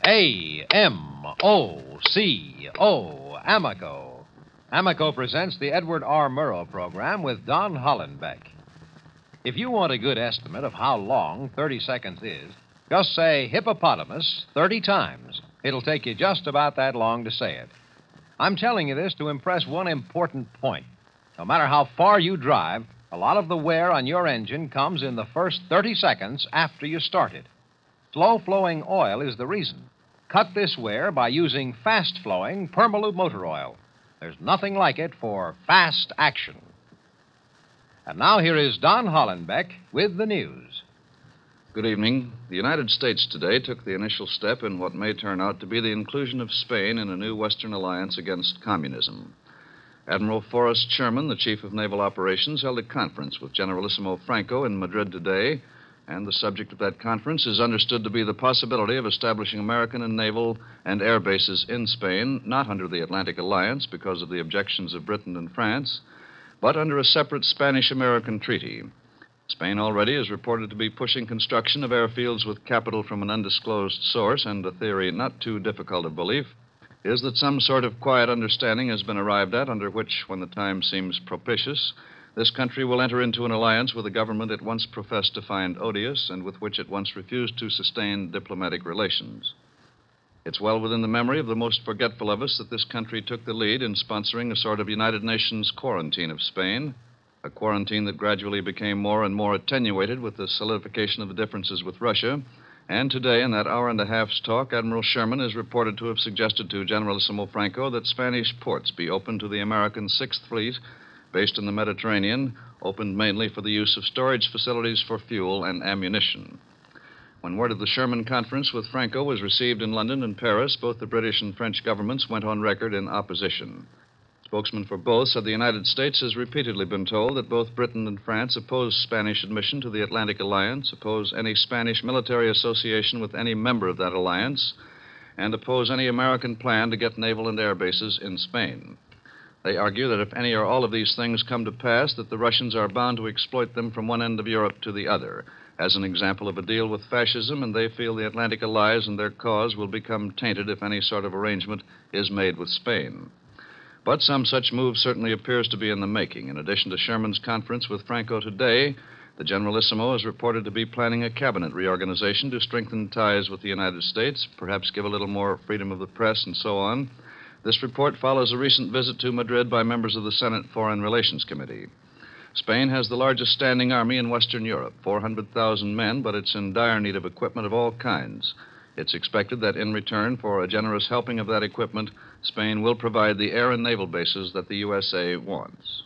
A-M-O-C-O, Amico. Amico presents the Edward R. Murrow program with Don Hollenbeck. If you want a good estimate of how long 30 seconds is, just say hippopotamus 30 times. It'll take you just about that long to say it. I'm telling you this to impress one important point. No matter how far you drive, a lot of the wear on your engine comes in the first 30 seconds after you start it. Slow-flowing oil is the reason. Cut this wear by using fast-flowing Permalube motor oil. There's nothing like it for fast action. And now here is Don Hollenbeck with the news. Good evening. The United States today took the initial step in what may turn out to be the inclusion of Spain in a new Western alliance against communism. Admiral Forrest Sherman, the Chief of Naval Operations, held a conference with Generalissimo Franco in Madrid today, and the subject of that conference is understood to be the possibility of establishing American and naval and air bases in Spain, not under the Atlantic Alliance because of the objections of Britain and France, but under a separate Spanish-American treaty. Spain already is reported to be pushing construction of airfields with capital from an undisclosed source, and a theory not too difficult of belief is that some sort of quiet understanding has been arrived at under which, when the time seems propitious, this country will enter into an alliance with a government it once professed to find odious and with which it once refused to sustain diplomatic relations. It's well within the memory of the most forgetful of us that this country took the lead in sponsoring a sort of United Nations quarantine of Spain, a quarantine that gradually became more and more attenuated with the solidification of the differences with Russia. And today, in that hour and a half's talk, Admiral Sherman is reported to have suggested to Generalissimo Franco that Spanish ports be opened to the American Sixth Fleet, based in the Mediterranean, opened mainly for the use of storage facilities for fuel and ammunition. When word of the Sherman conference with Franco was received in London and Paris, both the British and French governments went on record in opposition. Spokesman for both said the United States has repeatedly been told that both Britain and France oppose Spanish admission to the Atlantic Alliance, oppose any Spanish military association with any member of that alliance, and oppose any American plan to get naval and air bases in Spain. They argue that if any or all of these things come to pass, that the Russians are bound to exploit them from one end of Europe to the other, as an example of a deal with fascism, and they feel the Atlantic allies and their cause will become tainted if any sort of arrangement is made with Spain. But some such move certainly appears to be in the making. In addition to Sherman's conference with Franco today, the Generalissimo is reported to be planning a cabinet reorganization to strengthen ties with the United States, perhaps give a little more freedom of the press, and so on. This report follows a recent visit to Madrid by members of the Senate Foreign Relations Committee. Spain has the largest standing army in Western Europe, 400,000 men, but it's in dire need of equipment of all kinds. It's expected that in return for a generous helping of that equipment, Spain will provide the air and naval bases that the USA wants.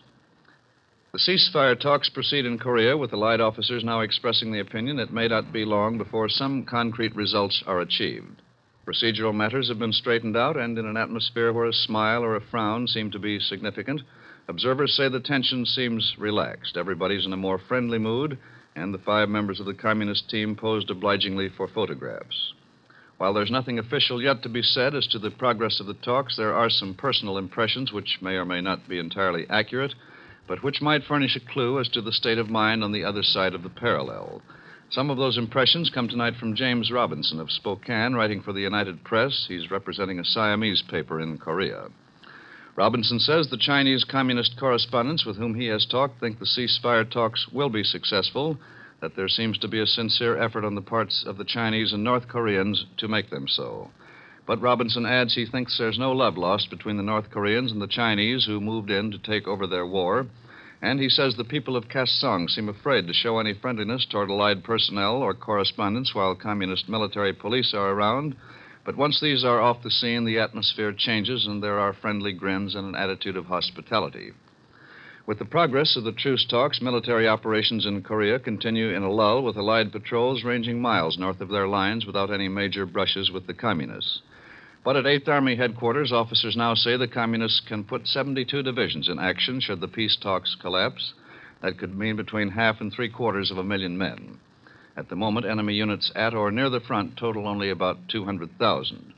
The ceasefire talks proceed in Korea, with Allied officers now expressing the opinion it may not be long before some concrete results are achieved. Procedural matters have been straightened out, and in an atmosphere where a smile or a frown seem to be significant, observers say the tension seems relaxed. Everybody's in a more friendly mood, and the 5 members of the communist team posed obligingly for photographs. While there's nothing official yet to be said as to the progress of the talks, there are some personal impressions which may or may not be entirely accurate, but which might furnish a clue as to the state of mind on the other side of the parallel. Some of those impressions come tonight from James Robinson of Spokane, writing for the United Press. He's representing a Siamese paper in Korea. Robinson says the Chinese communist correspondents with whom he has talked think the ceasefire talks will be successful, that there seems to be a sincere effort on the parts of the Chinese and North Koreans to make them so. But Robinson adds he thinks there's no love lost between the North Koreans and the Chinese who moved in to take over their war, and he says the people of Kaesong seem afraid to show any friendliness toward Allied personnel or correspondents while communist military police are around, but once these are off the scene, the atmosphere changes and there are friendly grins and an attitude of hospitality. With the progress of the truce talks, military operations in Korea continue in a lull, with Allied patrols ranging miles north of their lines without any major brushes with the communists. But at 8th Army headquarters, officers now say the communists can put 72 divisions in action should the peace talks collapse. That could mean between 50,000 and 750,000 men. At the moment, enemy units at or near the front total only about 200,000.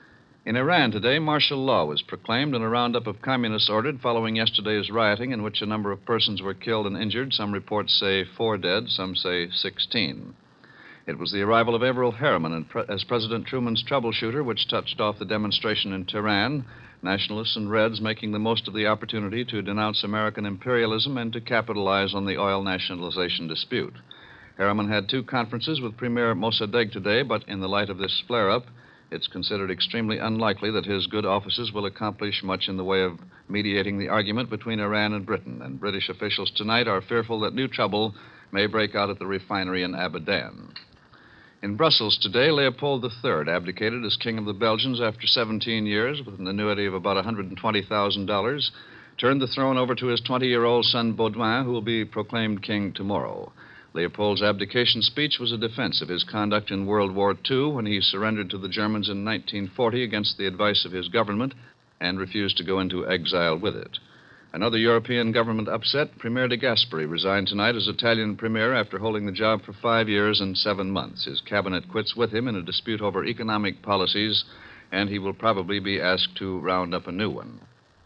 In Iran today, martial law was proclaimed and a roundup of communists ordered following yesterday's rioting in which a number of persons were killed and injured. Some reports say 4 dead, some say 16. It was the arrival of Averell Harriman as President Truman's troubleshooter which touched off the demonstration in Tehran, nationalists and Reds making the most of the opportunity to denounce American imperialism and to capitalize on the oil nationalization dispute. Harriman had two conferences with Premier Mossadegh today, but in the light of this flare-up, it's considered extremely unlikely that his good offices will accomplish much in the way of mediating the argument between Iran and Britain, and British officials tonight are fearful that new trouble may break out at the refinery in Abadan. In Brussels today, Leopold III abdicated as King of the Belgians after 17 years with an annuity of about $120,000, turned the throne over to his 20-year-old son Baudouin, who will be proclaimed king tomorrow. Leopold's abdication speech was a defense of his conduct in World War II when he surrendered to the Germans in 1940 against the advice of his government and refused to go into exile with it. Another European government upset, Premier de Gasperi resigned tonight as Italian premier after holding the job for 5 years and 7 months. His cabinet quits with him in a dispute over economic policies, and he will probably be asked to round up a new one.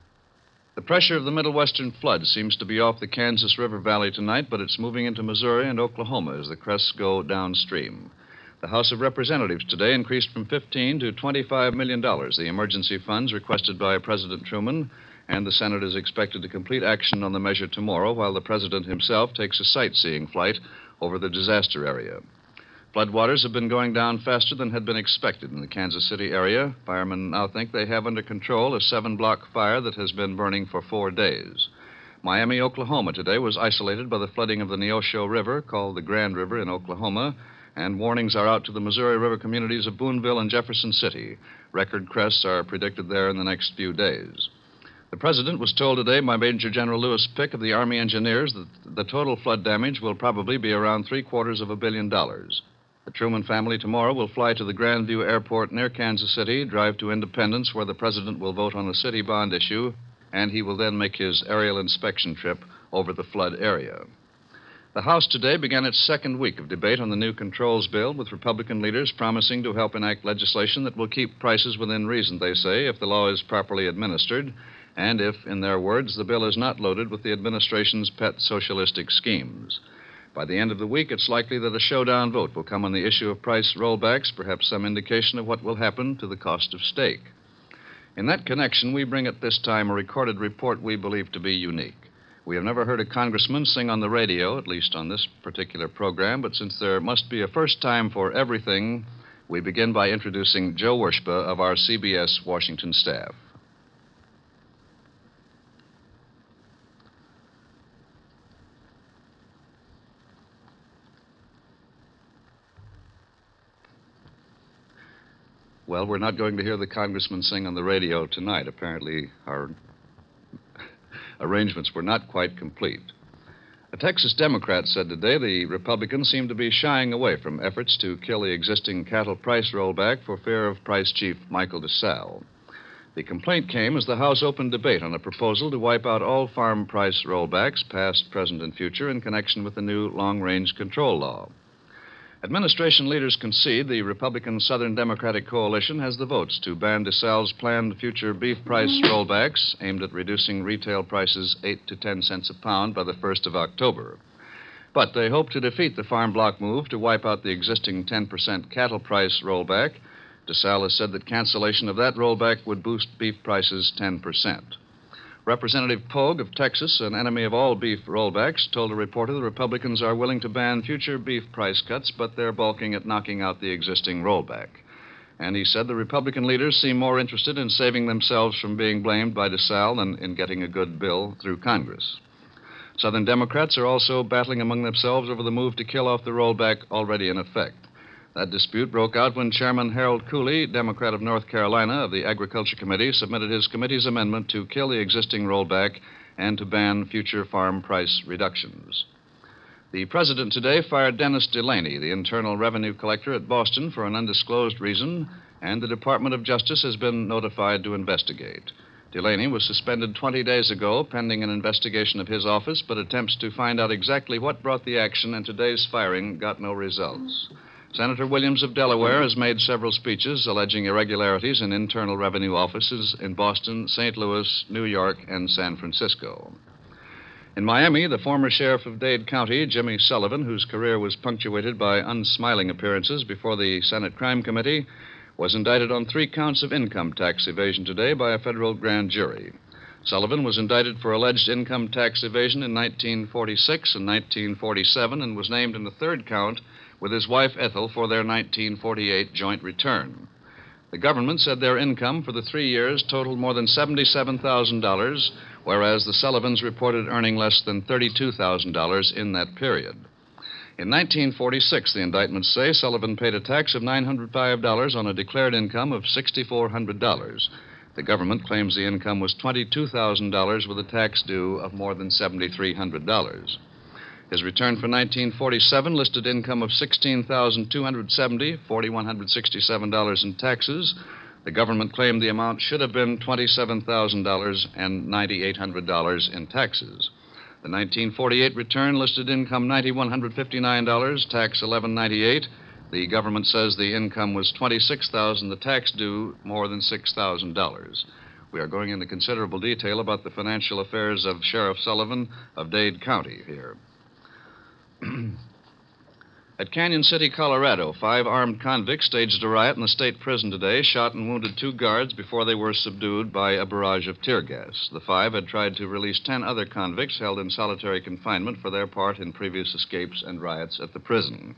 The pressure of the Middle Western flood seems to be off the Kansas River Valley tonight, but it's moving into Missouri and Oklahoma as the crests go downstream. The House of Representatives today increased from $15 to $25 million the emergency funds requested by President Truman, and the Senate is expected to complete action on the measure tomorrow while the President himself takes a sightseeing flight over the disaster area. Floodwaters have been going down faster than had been expected in the Kansas City area. Firemen now think they have under control a 7-block fire that has been burning for 4 days. Miami, Oklahoma today was isolated by the flooding of the Neosho River, called the Grand River in Oklahoma, and warnings are out to the Missouri River communities of Boonville and Jefferson City. Record crests are predicted there in the next few days. The President was told today by Major General Lewis Pick of the Army Engineers that the total flood damage will probably be around $750 million. The Truman family tomorrow will fly to the Grandview Airport near Kansas City, drive to Independence, where the President will vote on a city bond issue, and he will then make his aerial inspection trip over the flood area. The House today began its second week of debate on the new controls bill, with Republican leaders promising to help enact legislation that will keep prices within reason, they say, if the law is properly administered, and if, in their words, the bill is not loaded with the administration's pet socialistic schemes. By the end of the week, it's likely that a showdown vote will come on the issue of price rollbacks, perhaps some indication of what will happen to the cost of steak. In that connection, we bring at this time a recorded report we believe to be unique. We have never heard a congressman sing on the radio, at least on this particular program, but since there must be a first time for everything, we begin by introducing Joe Wershba of our CBS Washington staff. Well, we're not going to hear the congressman sing on the radio tonight. Apparently, our arrangements were not quite complete. A Texas Democrat said today the Republicans seem to be shying away from efforts to kill the existing cattle price rollback for fear of price chief Michael DeSalle. The complaint came as the House opened debate on a proposal to wipe out all farm price rollbacks, past, present, and future, in connection with the new long-range control law. Administration leaders concede the Republican Southern Democratic Coalition has the votes to ban DeSalle's planned future beef price rollbacks aimed at reducing retail prices 8 to 10 cents a pound by the 1st of October. But they hope to defeat the farm bloc move to wipe out the existing 10% cattle price rollback. DeSalle has said that cancellation of that rollback would boost beef prices 10%. Representative Pogue of Texas, an enemy of all beef rollbacks, told a reporter the Republicans are willing to ban future beef price cuts, but they're balking at knocking out the existing rollback. And he said the Republican leaders seem more interested in saving themselves from being blamed by DeSalle than in getting a good bill through Congress. Southern Democrats are also battling among themselves over the move to kill off the rollback already in effect. That dispute broke out when Chairman Harold Cooley, Democrat of North Carolina of the Agriculture Committee, submitted his committee's amendment to kill the existing rollback and to ban future farm price reductions. The president today fired Dennis Delaney, the Internal Revenue Collector at Boston, for an undisclosed reason, and the Department of Justice has been notified to investigate. Delaney was suspended 20 days ago pending an investigation of his office, but attempts to find out exactly what brought the action and today's firing got no results. Senator Williams of Delaware has made several speeches alleging irregularities in internal revenue offices in Boston, St. Louis, New York, and San Francisco. In Miami, the former sheriff of Dade County, Jimmy Sullivan, whose career was punctuated by unsmiling appearances before the Senate Crime Committee, was indicted on 3 counts of income tax evasion today by a federal grand jury. Sullivan was indicted for alleged income tax evasion in 1946 and 1947 and was named in the 3rd count with his wife Ethel for their 1948 joint return. The government said their income for the 3 years totaled more than $77,000, whereas the Sullivans reported earning less than $32,000 in that period. In 1946, the indictments say Sullivan paid a tax of $905 on a declared income of $6,400. The government claims the income was $22,000 with a tax due of more than $7,300. His return for 1947 listed income of $16,270, $4,167 in taxes. The government claimed the amount should have been $27,000 and $9,800 in taxes. The 1948 return listed income $9,159, tax $1,198. The government says the income was $26,000, the tax due more than $6,000. We are going into considerable detail about the financial affairs of Sheriff Sullivan of Dade County here. At Canyon City, Colorado, 5 armed convicts staged a riot in the state prison today, shot and wounded 2 guards before they were subdued by a barrage of tear gas. The 5 had tried to release 10 other convicts held in solitary confinement for their part in previous escapes and riots at the prison.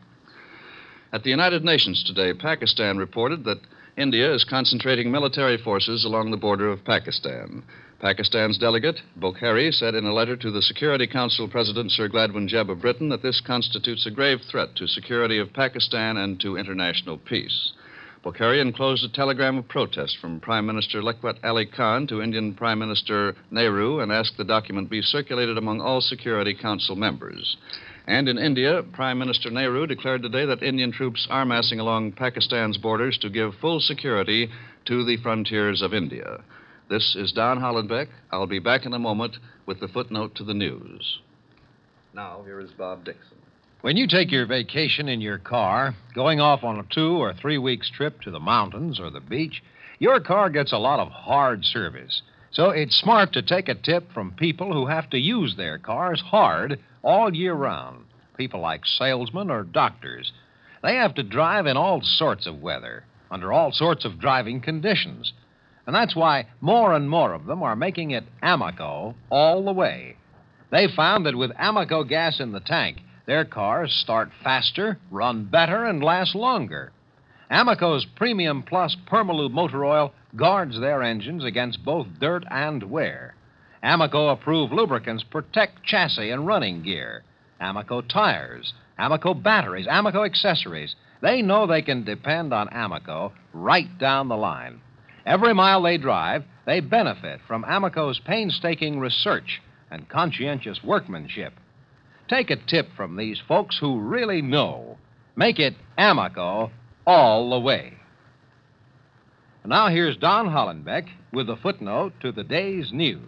At the United Nations today, Pakistan reported that India is concentrating military forces along the border of Pakistan. Pakistan's delegate, Bokhari, said in a letter to the Security Council President Sir Gladwin Jebb of Britain that this constitutes a grave threat to security of Pakistan and to international peace. Bokhari enclosed a telegram of protest from Prime Minister Liaquat Ali Khan to Indian Prime Minister Nehru and asked the document be circulated among all Security Council members. And in India, Prime Minister Nehru declared today that Indian troops are massing along Pakistan's borders to give full security to the frontiers of India. This is Don Hollenbeck. I'll be back in a moment with the footnote to the news. Now, here is Bob Dixon. When you take your vacation in your car, going off on a 2 or 3 weeks trip to the mountains or the beach, your car gets a lot of hard service. So it's smart to take a tip from people who have to use their cars hard all year round. People like salesmen or doctors. They have to drive in all sorts of weather, under all sorts of driving conditions. And that's why more and more of them are making it Amoco all the way. They found that with Amoco gas in the tank, their cars start faster, run better, and last longer. Amoco's Premium Plus Permalube motor oil guards their engines against both dirt and wear. Amoco-approved lubricants protect chassis and running gear. Amoco tires, Amoco batteries, Amoco accessories. They know they can depend on Amoco right down the line. Every mile they drive, they benefit from Amoco's painstaking research and conscientious workmanship. Take a tip from these folks who really know. Make it Amoco all the way. And now here's Don Hollenbeck with the footnote to the day's news.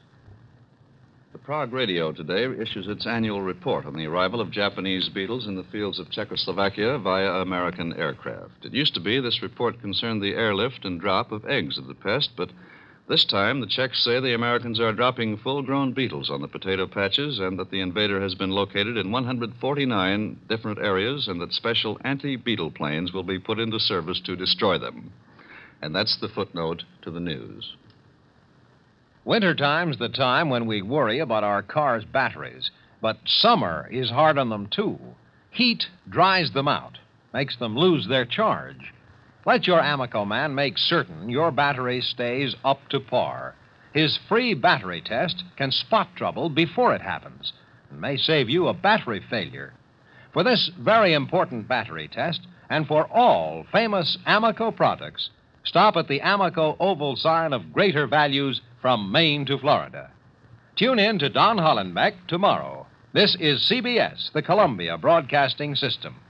The Prague Radio today issues its annual report on the arrival of Japanese beetles in the fields of Czechoslovakia via American aircraft. It used to be this report concerned the airlift and drop of eggs of the pest, but this time the Czechs say the Americans are dropping full-grown beetles on the potato patches and that the invader has been located in 149 different areas and that special anti-beetle planes will be put into service to destroy them. And that's the footnote to the news. Wintertime's the time when we worry about our car's batteries, but summer is hard on them, too. Heat dries them out, makes them lose their charge. Let your Amoco man make certain your battery stays up to par. His free battery test can spot trouble before it happens and may save you a battery failure. For this very important battery test, and for all famous Amoco products, stop at the Amoco oval sign of greater values from Maine to Florida. Tune in to Don Hollenbeck tomorrow. This is CBS, the Columbia Broadcasting System.